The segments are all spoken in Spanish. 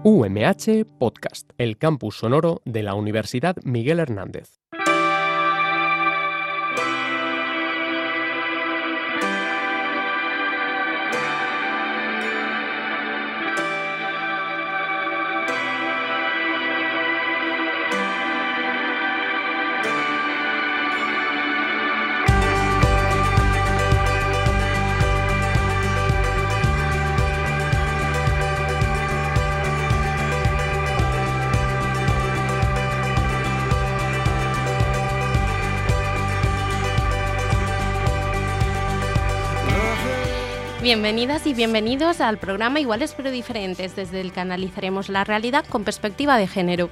UMH Podcast, el campus sonoro de la Universidad Miguel Hernández. Bienvenidas y bienvenidos al programa Iguales pero Diferentes, desde el que analizaremos la realidad con perspectiva de género.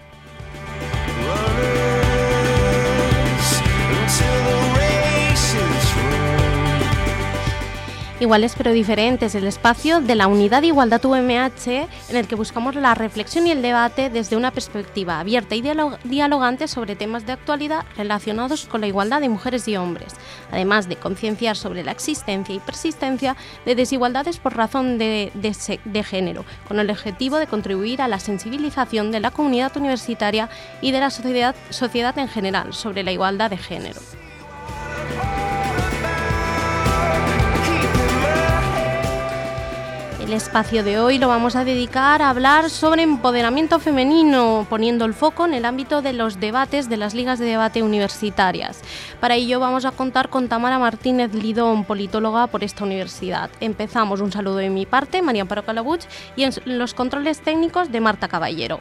Iguales pero Diferentes, el espacio de la Unidad de Igualdad UMH en el que buscamos la reflexión y el debate desde una perspectiva abierta y dialogante sobre temas de actualidad relacionados con la igualdad de mujeres y hombres, además de concienciar sobre la existencia y persistencia de desigualdades por razón de género, con el objetivo de contribuir a la sensibilización de la comunidad universitaria y de la sociedad en general sobre la igualdad de género. El espacio de hoy lo vamos a dedicar a hablar sobre empoderamiento femenino, poniendo el foco en el ámbito de los debates de las ligas de debate universitarias. Para ello vamos a contar con Tamara Martínez Lidón, politóloga por esta universidad. Empezamos, un saludo de mi parte, María Amparo Calabuch, y en los controles técnicos de Marta Caballero.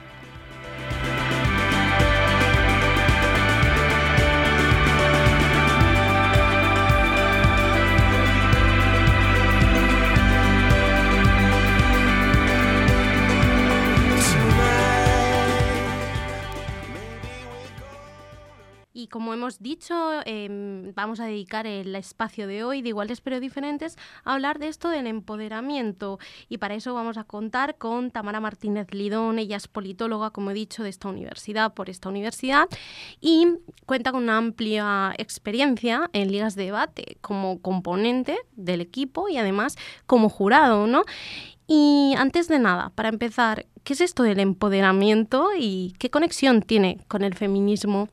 Y como hemos dicho, vamos a dedicar el espacio de hoy de Iguales pero Diferentes a hablar de esto del empoderamiento. Y para eso vamos a contar con Tamara Martínez Lidón. Ella es politóloga, como he dicho, de esta universidad, y cuenta con una amplia experiencia en ligas de debate como componente del equipo y además como jurado, ¿no? Y antes de nada, para empezar, ¿qué es esto del empoderamiento y qué conexión tiene con el feminismo?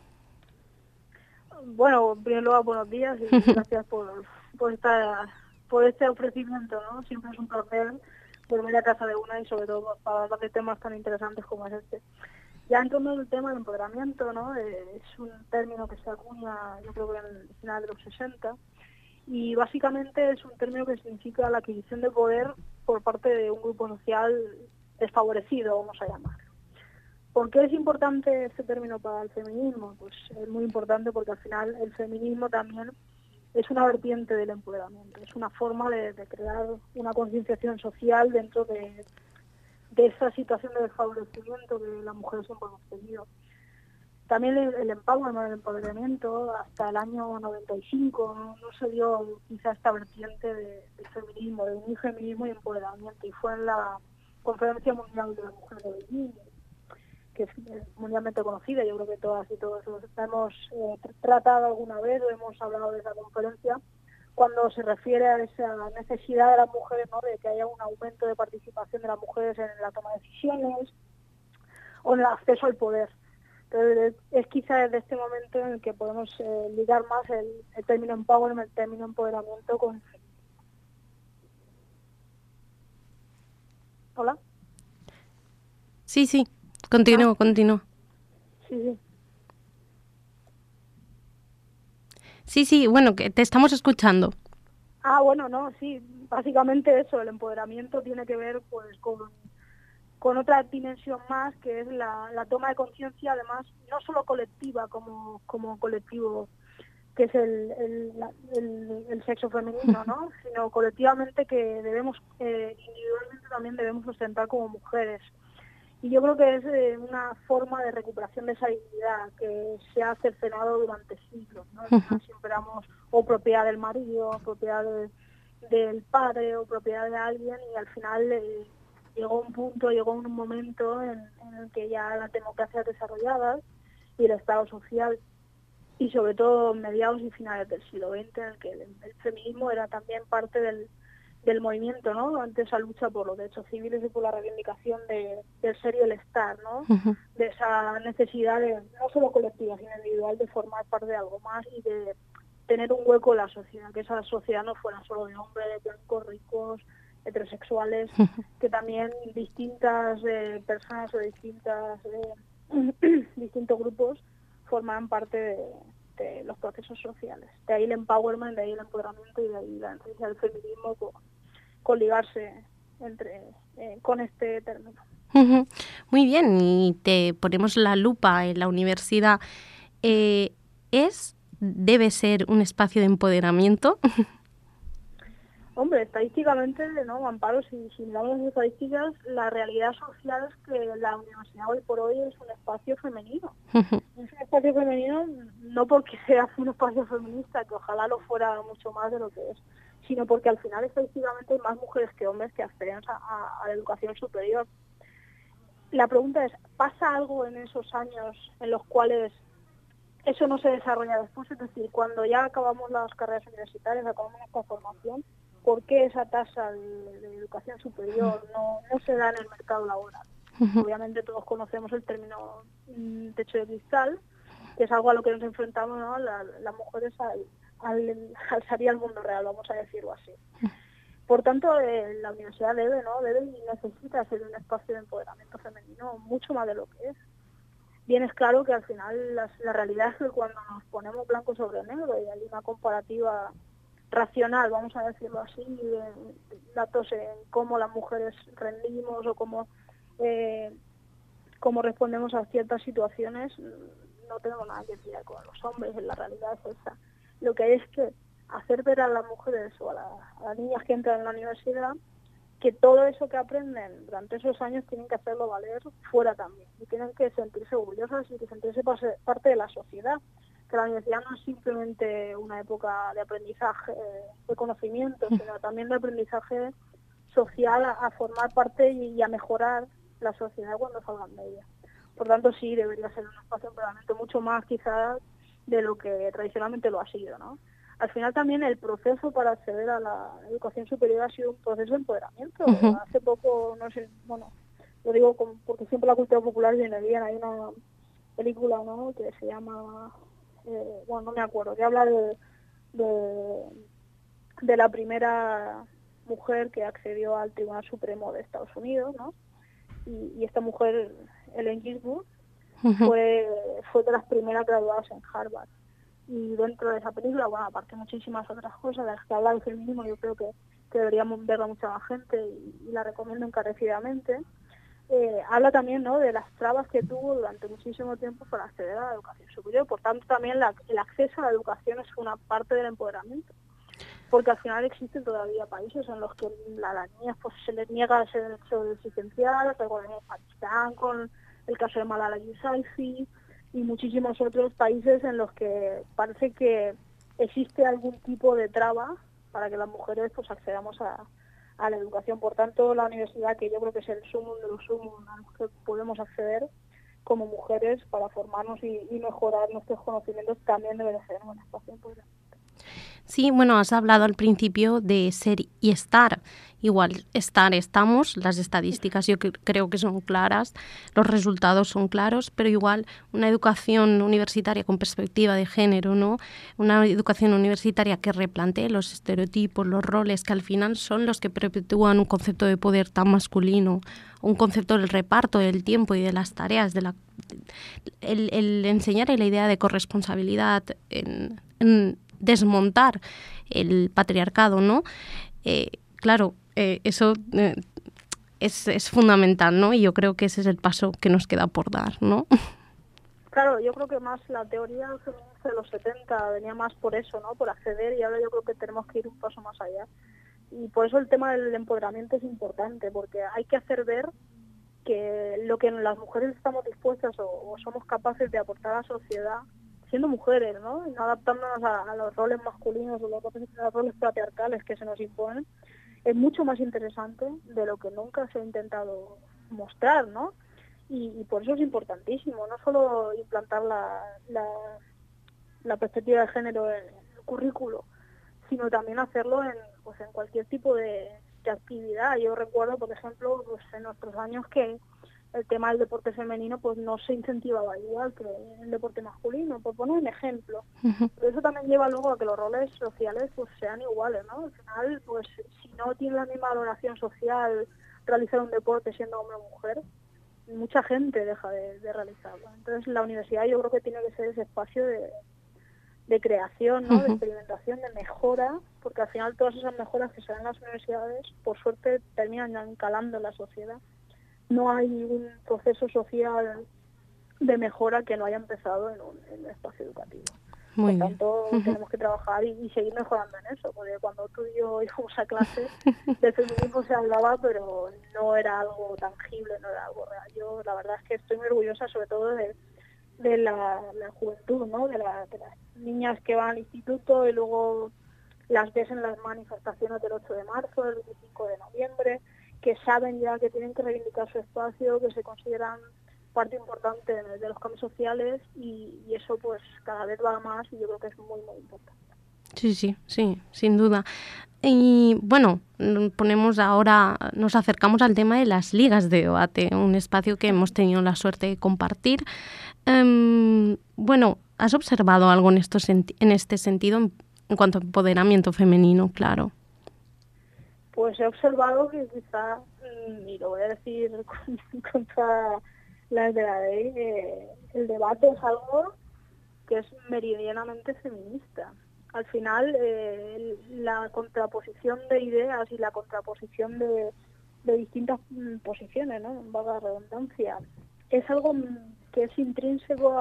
Bueno, en primer lugar, buenos días y gracias por este ofrecimiento, ¿no? Siempre es un placer volver a casa de una y sobre todo para hablar de temas tan interesantes como es este. Ya entrando en el tema del empoderamiento, ¿no? Es un término que se acuña, yo creo que en el final de los 60, y básicamente es un término que significa la adquisición de poder por parte de un grupo social desfavorecido, vamos a llamar. ¿Por qué es importante este término para el feminismo? Pues es muy importante porque al final el feminismo también es una vertiente del empoderamiento, es una forma de crear una concienciación social dentro de esa situación de desfavorecimiento que las mujeres siempre hemos tenido. También el empoderamiento, hasta el año 95 no se dio quizá esta vertiente del feminismo, de unir feminismo y empoderamiento, y fue en la Conferencia Mundial de la Mujer de Beijing, que es mundialmente conocida. Yo creo que todas y todos hemos tratado alguna vez o hemos hablado de esa conferencia, cuando se refiere a esa necesidad de las mujeres, ¿no?, de que haya un aumento de participación de las mujeres en la toma de decisiones o en el acceso al poder. Entonces, es quizá desde este momento en el que podemos ligar más el término empowerment, el término empoderamiento con... ¿Hola? Sí. Continúo. Sí, bueno, que te estamos escuchando. Bueno, no, sí, básicamente eso, el empoderamiento tiene que ver pues con otra dimensión más, que es la toma de conciencia, además, no solo colectiva como colectivo, que es el sexo femenino, ¿no?, sino colectivamente que debemos, individualmente también debemos ostentar como mujeres. Y yo creo que es una forma de recuperación de esa dignidad que se ha cercenado durante siglos, ¿no? Siempre éramos o propiedad del marido, o propiedad del padre, o propiedad de alguien, y al final llegó un momento en el que ya las democracias desarrolladas y el Estado social, y sobre todo mediados y finales del siglo XX, en el que el feminismo era también parte del del movimiento, ¿no? Ante esa lucha por los derechos civiles y por la reivindicación del ser y el estar, ¿no? De esa necesidad de, no solo colectiva, sino individual, de formar parte de algo más y de tener un hueco en la sociedad, que esa sociedad no fuera solo de hombres, blancos, ricos, heterosexuales, que también distintas personas o distintos grupos forman parte de los procesos sociales. De ahí el empowerment, de ahí el empoderamiento y de ahí la necesidad del feminismo con ligarse con este término. Muy bien, y te ponemos la lupa en la universidad. ¿Debe ser un espacio de empoderamiento? Hombre, estadísticamente, ¿no, Amparo? Si miramos las estadísticas, la realidad social es que la universidad hoy por hoy es un espacio femenino. Es un espacio femenino no porque sea un espacio feminista, que ojalá lo fuera mucho más de lo que es, sino porque al final estadísticamente hay más mujeres que hombres que acceden a la educación superior. La pregunta es, ¿pasa algo en esos años en los cuales eso no se desarrolla después? Es decir, cuando ya acabamos las carreras universitarias, acabamos nuestra formación, ¿por qué esa tasa de educación superior no se da en el mercado laboral? Obviamente todos conocemos el término techo de cristal, que es algo a lo que nos enfrentamos, ¿no? Las mujeres al salir al mundo real, vamos a decirlo así. Por tanto, la universidad debe y necesita ser un espacio de empoderamiento femenino mucho más de lo que es. Bien, es claro que al final la realidad es que cuando nos ponemos blanco sobre negro y hay una comparativa racional, vamos a decirlo así, de datos en cómo las mujeres rendimos o cómo respondemos a ciertas situaciones, no tenemos nada que decir con los hombres. En la realidad es esa. Lo que hay es que hacer ver a las mujeres o a las niñas que entran en la universidad que todo eso que aprenden durante esos años tienen que hacerlo valer fuera también, y tienen que sentirse orgullosas y que sentirse parte de la sociedad, que la universidad no es simplemente una época de aprendizaje, de conocimiento, sino también de aprendizaje social a formar parte y a mejorar la sociedad cuando salgan de ella. Por tanto, sí, debería ser un espacio de empoderamiento mucho más quizás de lo que tradicionalmente lo ha sido, ¿no? Al final también el proceso para acceder a la educación superior ha sido un proceso de empoderamiento. Hace poco, no sé, bueno, lo digo porque siempre la cultura popular viene bien. Hay una película, ¿no?, que se llama, no me acuerdo, que habla de la primera mujer que accedió al Tribunal Supremo de Estados Unidos, ¿no? Y esta mujer, Ellen Ginsburg, fue de las primeras graduadas en Harvard. Y dentro de esa película, bueno, aparte muchísimas otras cosas de las que habla del feminismo, yo creo que deberíamos verla mucha más gente y la recomiendo encarecidamente. Habla también, ¿no?, de las trabas que tuvo durante muchísimo tiempo para acceder a la educación superior. Por tanto, también el acceso a la educación es una parte del empoderamiento, porque al final existen todavía países en los que a las niñas pues se les niega ese derecho existencial. Recordemos Pakistán con el caso de Malala Yousafzai y muchísimos otros países en los que parece que existe algún tipo de traba para que las mujeres pues accedamos a la educación. Por tanto, la universidad, que yo creo que es el sumum de los sumum a los que podemos acceder como mujeres para formarnos y mejorar nuestros conocimientos, también debe de ser un espacio importante. Sí, bueno, has hablado al principio de ser y estar. Igual, estamos, las estadísticas yo creo que son claras, los resultados son claros, pero igual una educación universitaria con perspectiva de género, ¿no? Una educación universitaria que replantee los estereotipos, los roles, que al final son los que perpetúan un concepto de poder tan masculino, un concepto del reparto del tiempo y de las tareas, el enseñar la idea de corresponsabilidad, en desmontar el patriarcado, ¿no? Claro, eso es fundamental, ¿no? Y yo creo que ese es el paso que nos queda por dar, ¿no? Claro, yo creo que más la teoría feminista de los 70 venía más por eso, ¿no?, por acceder, y ahora yo creo que tenemos que ir un paso más allá. Y por eso el tema del empoderamiento es importante, porque hay que hacer ver que lo que las mujeres estamos dispuestas o somos capaces de aportar a la sociedad, siendo mujeres, ¿no?, y no adaptándonos a los roles masculinos o los roles patriarcales que se nos imponen, es mucho más interesante de lo que nunca se ha intentado mostrar, ¿no? Y por eso es importantísimo, no solo implantar la perspectiva de género en el currículo, sino también hacerlo pues en cualquier tipo de actividad. Yo recuerdo, por ejemplo, pues en nuestros años que el tema del deporte femenino pues no se incentivaba igual que el deporte masculino, por poner un ejemplo. Pero eso también lleva luego a que los roles sociales pues sean iguales, ¿no? Al final, pues si no tiene la misma valoración social realizar un deporte siendo hombre o mujer, mucha gente deja de realizarlo. Entonces la universidad yo creo que tiene que ser ese espacio de creación, ¿no? De experimentación, de mejora, porque al final todas esas mejoras que se dan en las universidades, por suerte, terminan calando en la sociedad. No hay un proceso social de mejora que no haya empezado en un espacio educativo. Por tanto, tenemos que trabajar y seguir mejorando en eso, porque cuando tú y yo íbamos a clase, del feminismo se hablaba, pero no era algo tangible, no era algo real. Yo la verdad es que estoy muy orgullosa sobre todo de la juventud, ¿no? De las niñas que van al instituto y luego las ves en las manifestaciones del 8 de marzo, del 25 de noviembre, que saben ya que tienen que reivindicar su espacio, que se consideran parte importante de los cambios sociales y eso pues cada vez va más y yo creo que es muy, muy importante. Sí, sin duda. Y bueno, nos acercamos al tema de las ligas de debate, un espacio que hemos tenido la suerte de compartir. Bueno, ¿has observado algo en este sentido en cuanto a empoderamiento femenino, claro? Pues he observado que quizá, y lo voy a decir contra las de la ley, el debate es algo que es meridianamente feminista. Al final, la contraposición de ideas y la contraposición de distintas posiciones, ¿no? Valga la redundancia, es algo que es intrínseco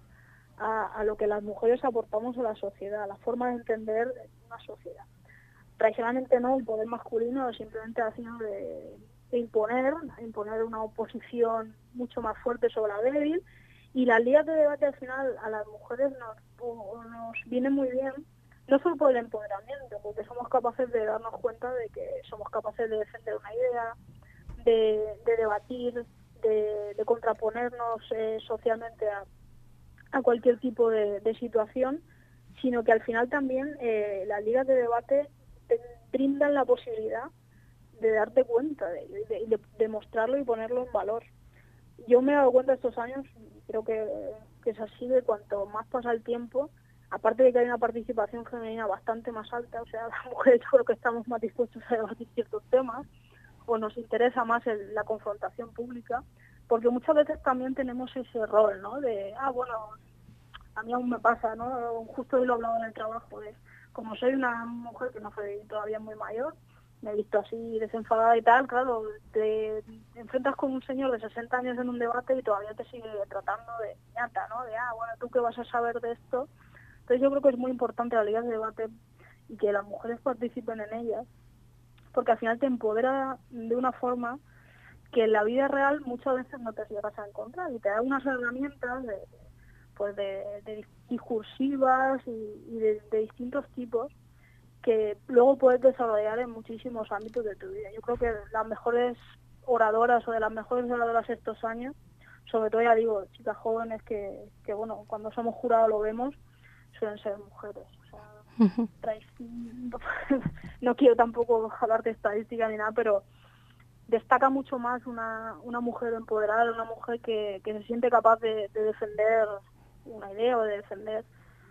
a lo que las mujeres aportamos a la sociedad, a la forma de entender una sociedad. Tradicionalmente no, el poder masculino simplemente ha sido de imponer una oposición mucho más fuerte sobre la débil, y las ligas de debate al final a las mujeres nos viene muy bien, no solo por el empoderamiento, porque somos capaces de darnos cuenta de que somos capaces de defender una idea, de debatir, de contraponernos socialmente a cualquier tipo de situación, sino que al final también las ligas de debate te brindan la posibilidad de darte cuenta de ello y de mostrarlo y ponerlo en valor. Yo me he dado cuenta estos años, creo que es así, de cuanto más pasa el tiempo, aparte de que hay una participación femenina bastante más alta, o sea, las mujeres creo que estamos más dispuestos a debatir ciertos temas, o nos interesa más la confrontación pública, porque muchas veces también tenemos ese rol, ¿no? De, bueno, a mí aún me pasa, ¿no? Justo hoy lo hablaba en el trabajo, de como soy una mujer que no soy todavía muy mayor, me he visto así desenfadada y tal, claro, te enfrentas con un señor de 60 años en un debate y todavía te sigue tratando de ñata, ¿no? De, bueno, ¿tú qué vas a saber de esto? Entonces yo creo que es muy importante la liga de debate y que las mujeres participen en ellas, porque al final te empodera de una forma que en la vida real muchas veces no te llegas a encontrar, y te da unas herramientas de discursivas y de distintos tipos que luego puedes desarrollar en muchísimos ámbitos de tu vida. Yo creo que las mejores oradoras o de las mejores oradoras estos años, sobre todo ya digo, chicas jóvenes que bueno, cuando somos jurados lo vemos, suelen ser mujeres. O sea, no quiero tampoco hablar de estadística ni nada, pero destaca mucho más una mujer empoderada, una mujer que se siente capaz de defender una idea o de defender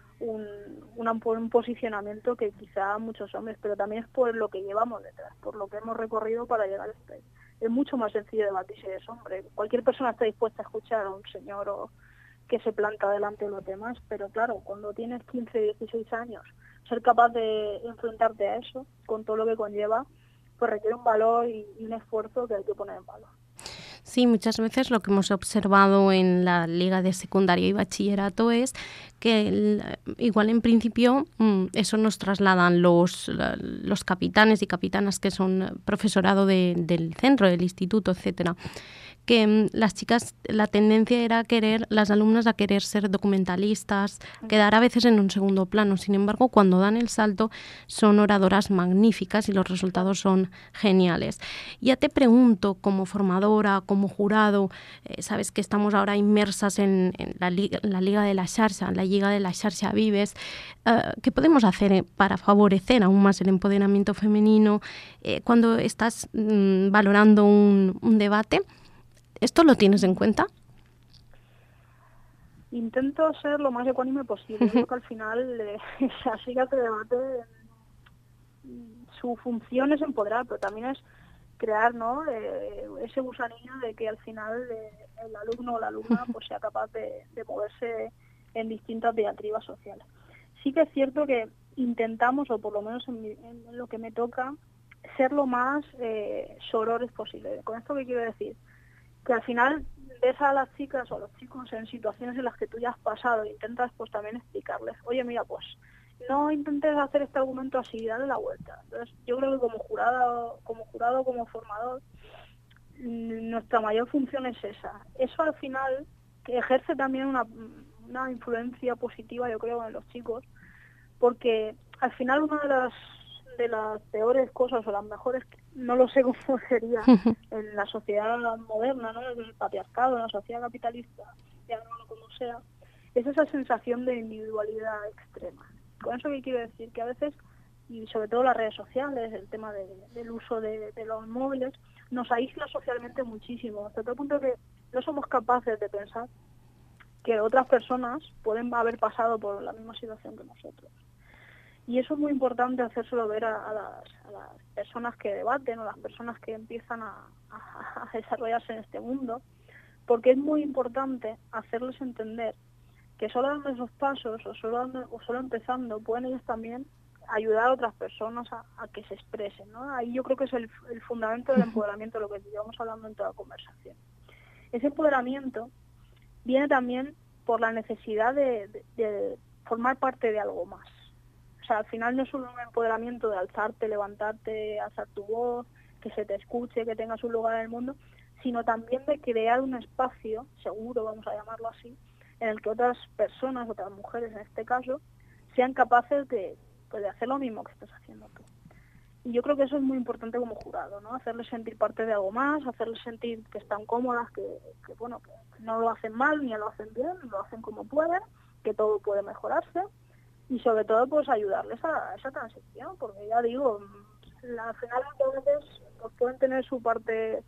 un posicionamiento que quizá muchos hombres, pero también es por lo que llevamos detrás, por lo que hemos recorrido para llegar a este. Es mucho más sencillo debatir si eres hombre. Cualquier persona está dispuesta a escuchar a un señor que se planta delante de los demás, pero claro, cuando tienes 15, 16 años, ser capaz de enfrentarte a eso, con todo lo que conlleva, pues requiere un valor y un esfuerzo que hay que poner en valor. Sí, muchas veces lo que hemos observado en la liga de secundaria y bachillerato es que igual en principio eso nos trasladan los capitanes y capitanas que son profesorado del centro, del instituto, etcétera, que las chicas, la tendencia era las alumnas a querer ser documentalistas, quedar a veces en un segundo plano. Sin embargo, cuando dan el salto son oradoras magníficas y los resultados son geniales. Ya te pregunto, como formadora, como jurado, sabes que estamos ahora inmersas en la Liga de la Xarxa, la Lliga de la Xarxa Vives. ¿Qué podemos hacer para favorecer aún más el empoderamiento femenino cuando estás valorando un debate? ¿Esto lo tienes en cuenta? Intento ser lo más ecuánime posible. Creo que al final las ligas de debate, su función es empoderar, pero también es crear, ¿no?, ese gusanillo de que al final el alumno o la alumna pues sea capaz de moverse en distintas diatribas sociales. Sí que es cierto que intentamos, o por lo menos en lo que me toca, ser lo más sorores posible. ¿Con esto qué quiero decir? Que al final ves a las chicas o a los chicos en situaciones en las que tú ya has pasado e intentas pues también explicarles, oye, mira, pues no intentes hacer este argumento así, dale la vuelta. Entonces yo creo que como jurado, como formador, nuestra mayor función es esa. Eso al final que ejerce también una influencia positiva, yo creo, en los chicos, porque al final una de las peores cosas o las mejores, no lo sé cómo sería en la sociedad moderna, ¿no?, en el patriarcado, en la sociedad capitalista, llamémoslo como sea, es esa sensación de individualidad extrema. Con eso que quiero decir que a veces, y sobre todo las redes sociales, el tema del uso de los móviles, nos aísla socialmente muchísimo, hasta tal punto que no somos capaces de pensar que otras personas pueden haber pasado por la misma situación que nosotros. Y eso es muy importante hacérselo ver a las personas que debaten o las personas que empiezan a desarrollarse en este mundo, porque es muy importante hacerles entender que solo dando esos pasos o solo empezando pueden ellos también ayudar a otras personas a que se expresen, ¿no? Ahí yo creo que es el fundamento del empoderamiento, lo que llevamos hablando en toda la conversación. Ese empoderamiento viene también por la necesidad de formar parte de algo más. O sea, al final no es solo un empoderamiento de alzarte, levantarte, alzar tu voz, que se te escuche, que tengas un lugar en el mundo, sino también de crear un espacio seguro, vamos a llamarlo así, en el que otras personas, otras mujeres en este caso, sean capaces de hacer lo mismo que estás haciendo tú. Y yo creo que eso es muy importante como jurado, ¿no? Hacerles sentir parte de algo más, hacerles sentir que están cómodas, que no lo hacen mal ni lo hacen bien, lo hacen como pueden, que todo puede mejorarse y sobre todo pues ayudarles a esa transición, porque ya digo, al final a veces pues, pueden tener su parte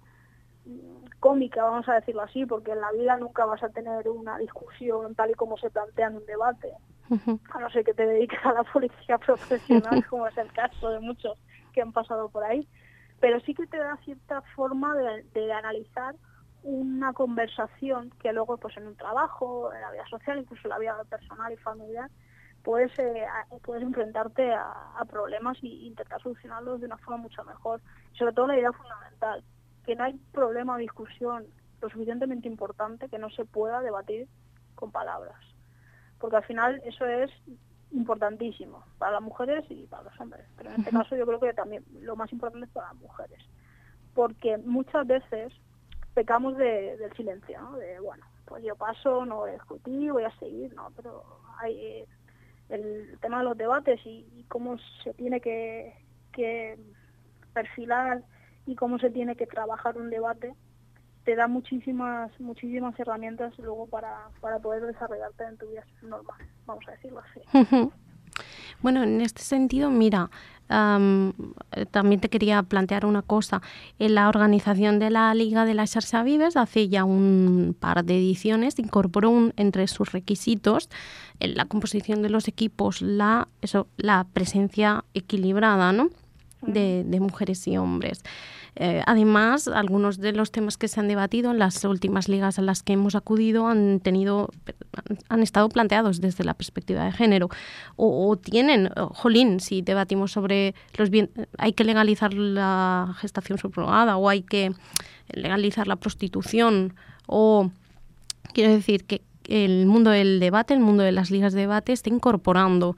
cómica, vamos a decirlo así, porque en la vida nunca vas a tener una discusión tal y como se plantea en un debate, a no ser que te dediques a la policía profesional, como es el caso de muchos que han pasado por ahí, pero sí que te da cierta forma de analizar una conversación que luego pues en un trabajo, en la vida social, incluso en la vida personal y familiar, puedes enfrentarte a problemas e intentar solucionarlos de una forma mucho mejor. Sobre todo la idea fundamental, que no hay problema o discusión lo suficientemente importante que no se pueda debatir con palabras, porque al final eso es importantísimo para las mujeres y para los hombres, pero en este caso yo creo que también lo más importante es para las mujeres, porque muchas veces pecamos del silencio, ¿no? De bueno, pues yo paso, no voy a discutir, voy a seguir, no, pero hay el tema de los debates y cómo se tiene que perfilar y cómo se tiene que trabajar un debate, te da muchísimas herramientas luego para poder desarrollarte en tu vida normal, vamos a decirlo así. Bueno, en este sentido, mira, también te quería plantear una cosa. En la organización de la Liga de la Xarxa Vives, hace ya un par de ediciones, incorporó entre sus requisitos en la composición de los equipos la presencia equilibrada, ¿no?, de mujeres y hombres. Además, algunos de los temas que se han debatido en las últimas ligas a las que hemos acudido han estado planteados desde la perspectiva de género o tienen, si debatimos sobre hay que legalizar la gestación subrogada o hay que legalizar la prostitución, o quiero decir que el mundo del debate, el mundo de las ligas de debate está incorporando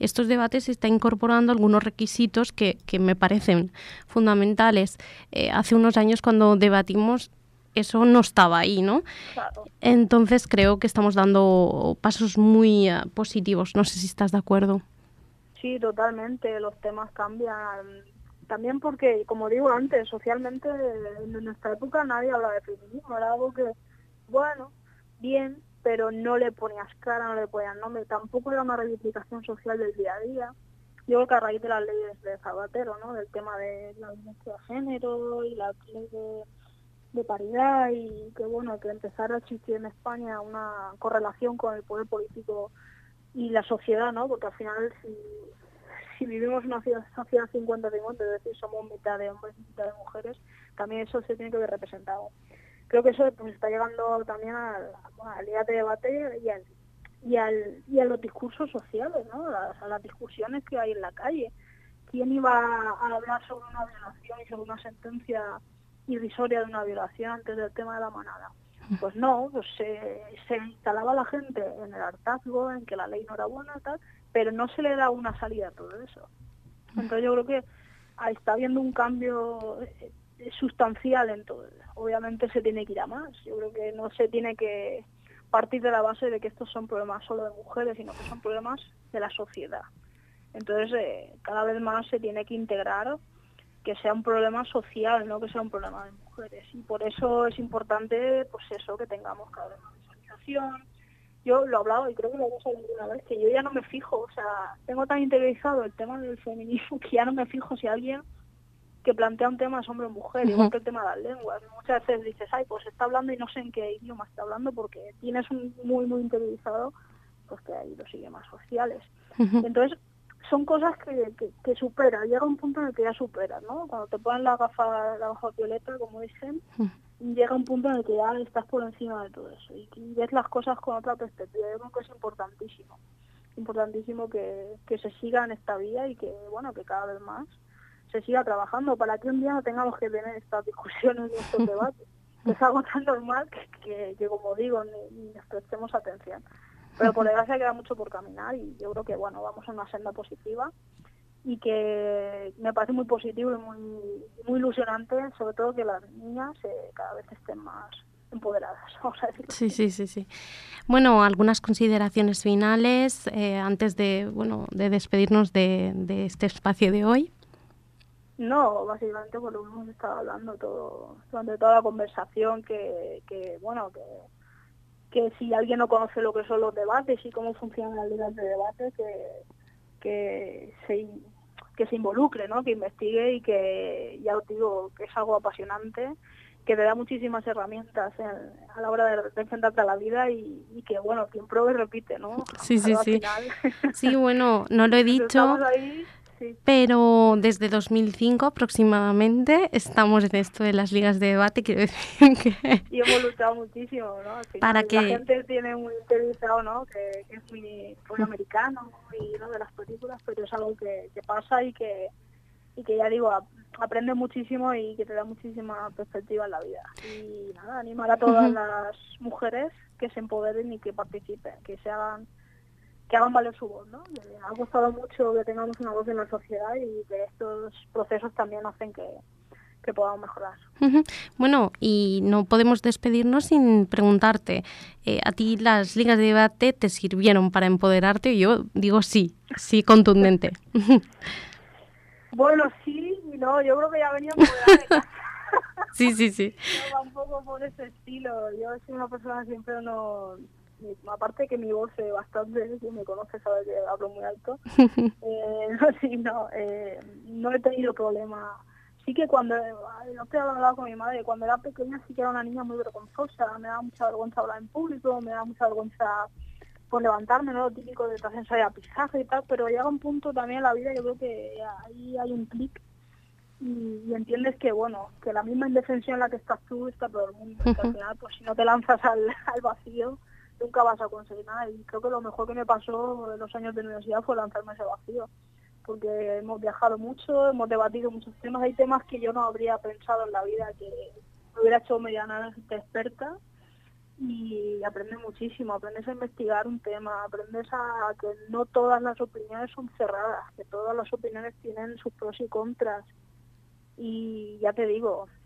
algunos requisitos que me parecen fundamentales. Hace unos años, cuando debatimos, eso no estaba ahí, ¿no? Claro. Entonces creo que estamos dando pasos muy positivos. No sé si estás de acuerdo. Sí, totalmente, los temas cambian. También porque, como digo antes, socialmente en nuestra época nadie hablaba de feminismo, era algo que, bueno, bien, pero no le ponías cara, no le ponías nombre, tampoco era una reivindicación social del día a día. Yo creo que a raíz de las leyes de Zapatero, ¿no? Del tema de la violencia de género y la ley de paridad y que, bueno, que empezara a existir en España una correlación con el poder político y la sociedad, ¿no? Porque al final si vivimos una sociedad 50-50, es decir, somos mitad de hombres y mitad de mujeres, también eso se tiene que ver representado. Creo que eso pues está llegando también al día de debate y a los discursos sociales, ¿no? A las discusiones que hay en la calle. ¿Quién iba a hablar sobre una violación y sobre una sentencia irrisoria de una violación antes del tema de la manada? Pues no, pues se instalaba la gente en el hartazgo, en que la ley no era buena, tal, pero no se le da una salida a todo eso. Entonces yo creo que está habiendo un cambio sustancial en todo. Obviamente se tiene que ir a más. Yo creo que no se tiene que partir de la base de que estos son problemas solo de mujeres, sino que son problemas de la sociedad. Entonces cada vez más se tiene que integrar que sea un problema social, no que sea un problema de mujeres. Y por eso es importante, pues eso, que tengamos cada vez más visualización. Yo lo he hablado y creo que lo hemos hablado alguna vez, que yo ya no me fijo, o sea, tengo tan interiorizado el tema del feminismo que ya no me fijo si alguien que plantea un tema es hombre o mujer, igual que el tema de las lenguas. Muchas veces dices, ay, pues está hablando y no sé en qué idioma está hablando porque tienes un muy interiorizado, pues que hay los idiomas sociales. Entonces, son cosas que superas, llega un punto en el que ya superas, ¿no? Cuando te ponen la gafa violeta, como dicen, llega un punto en el que ya estás por encima de todo eso y ves las cosas con otra perspectiva. Yo creo que es importantísimo que se siga en esta vía y que, bueno, que cada vez más se siga trabajando para que un día no tengamos que tener estas discusiones y estos debates. Que es algo tan normal que como digo, ni nos prestemos atención. Pero por desgracia queda mucho por caminar y yo creo que, bueno, vamos en una senda positiva y que me parece muy positivo y muy ilusionante, sobre todo que las niñas cada vez estén más empoderadas, vamos a decirlo. Sí. Bueno, algunas consideraciones finales antes de despedirnos de este espacio de hoy. No, básicamente por lo que hemos estado hablando durante toda la conversación, que si alguien no conoce lo que son los debates y cómo funcionan las ligas de debate, que se involucre, ¿no? Que investigue y que, ya os digo, que es algo apasionante, que te da muchísimas herramientas a la hora de enfrentarte a la vida y que, bueno, quien pruebe repite, ¿no? Sí. Final... Sí, bueno, no lo he dicho, ahí, sí. Pero desde 2005 aproximadamente estamos en esto de las ligas de debate, quiero decir que... Y hemos luchado muchísimo, ¿no? Al final, para que... La gente tiene muy interiorizado, ¿no? Que es muy americano y ¿no? de las películas, pero es algo que pasa y que ya digo, aprende muchísimo y que te da muchísima perspectiva en la vida. Y nada, animar a todas las mujeres que se empoderen y que participen, que hagan valer su voz, ¿no? Ha costado mucho que tengamos una voz en la sociedad y que estos procesos también hacen que podamos mejorar. Bueno, y no podemos despedirnos sin preguntarte, ¿a ti las ligas de debate te sirvieron para empoderarte? Yo digo sí contundente. Bueno, sí y no, yo creo que ya venía empoderada de casa. Sí. No, va un poco por ese estilo. Yo soy una persona siempre aparte que mi voz es bastante, si me conoces sabes que hablo muy alto, no he tenido problemas. Sí que cuando, no te he hablado con mi madre, cuando era pequeña sí que era una niña muy vergonzosa, me daba mucha vergüenza hablar en público, me daba mucha vergüenza por levantarme, ¿no? Lo típico de te ensayar pisaje y tal, pero llega un punto también en la vida, yo creo que ahí hay un clic y entiendes que, bueno, que la misma indefensión en la que estás tú está todo el mundo, que al final, pues si no te lanzas al vacío, nunca vas a conseguir nada. Y creo que lo mejor que me pasó en los años de universidad fue lanzarme a ese vacío, porque hemos viajado mucho, hemos debatido muchos temas. Hay temas que yo no habría pensado en la vida, que me hubiera hecho medianamente experta, y aprendes muchísimo, aprendes a investigar un tema, aprendes a que no todas las opiniones son cerradas, que todas las opiniones tienen sus pros y contras. Y ya te digo,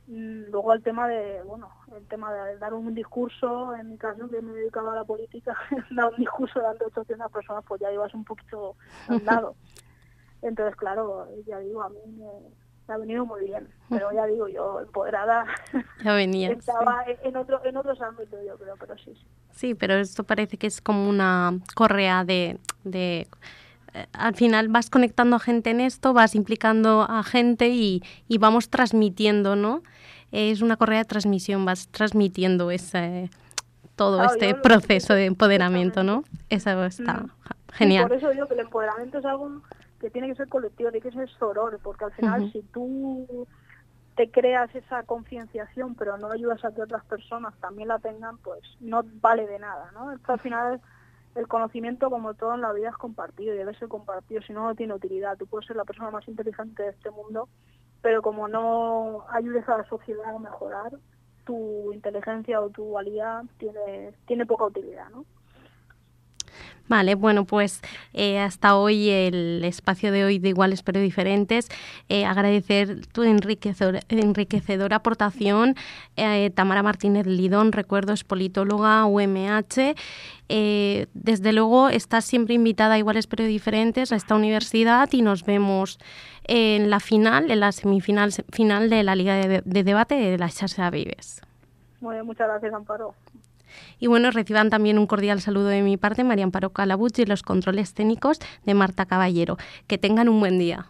Luego el tema de dar un discurso, en mi caso que me dedicaba a la política, dar un discurso delante de 800 personas, pues ya ibas un poquito andado. Entonces, claro, ya digo, a mí me ha venido muy bien, pero ya digo, yo empoderada ya venía, estaba en otros ámbitos, yo creo, pero sí. Sí, pero esto parece que es como una correa de al final vas conectando a gente en esto, vas implicando a gente y vamos transmitiendo, ¿no? Es una correa de transmisión, vas transmitiendo todo este proceso de empoderamiento, ¿no? Eso está genial. Sí, por eso digo que el empoderamiento es algo que tiene que ser colectivo, tiene que ser soror, porque al final si tú te creas esa concienciación pero no ayudas a que otras personas también la tengan, pues no vale de nada, ¿no? Esto al final el conocimiento, como todo en la vida, es compartido y debe ser compartido, si no, no tiene utilidad. Tú puedes ser la persona más inteligente de este mundo, pero como no ayudes a la sociedad a mejorar, tu inteligencia o tu valía tiene poca utilidad, ¿no? Vale, bueno, pues hasta hoy el espacio de hoy de Iguales pero Diferentes. Agradecer tu enriquecedora aportación. Tamara Martínez Lidón, recuerdo, es politóloga, UMH. Desde luego estás siempre invitada a Iguales pero Diferentes a esta universidad y nos vemos en la semifinal de la Liga de Debate de la Xarxa Vives. Muy bien, muchas gracias, Amparo. Y bueno, reciban también un cordial saludo de mi parte, María Amparo Calabuig, y los controles técnicos de Marta Caballero. Que tengan un buen día.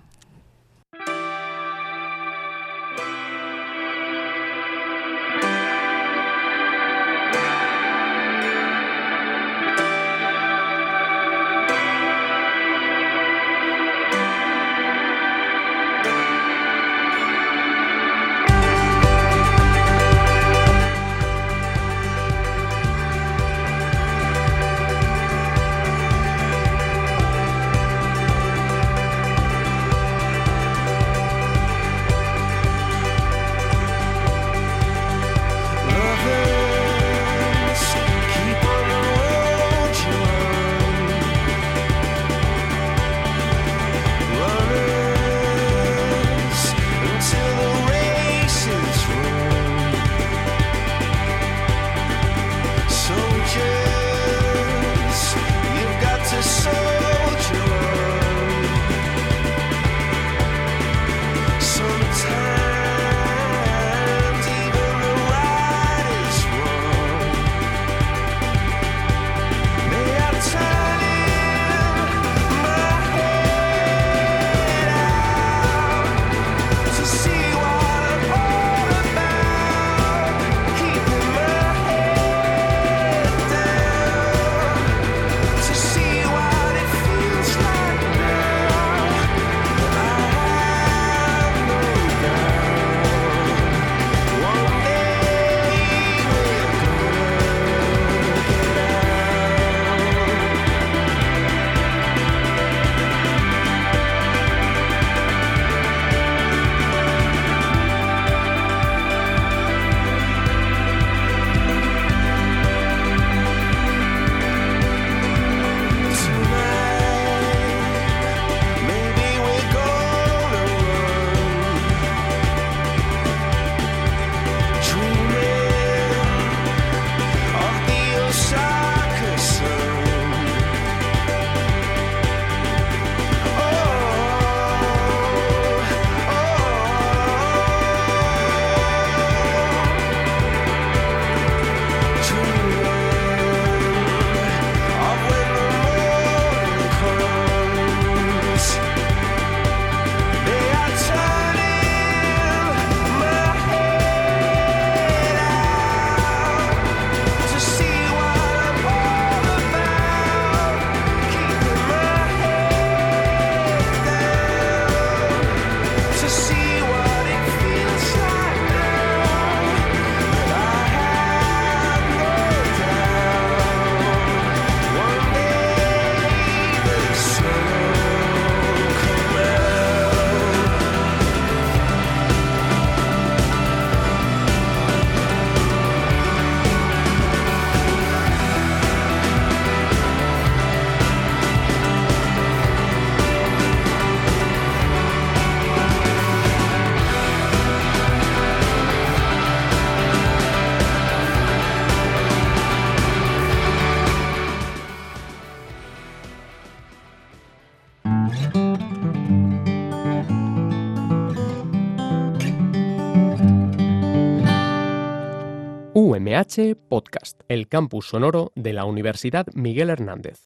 UMH Podcast, el campus sonoro de la Universidad Miguel Hernández.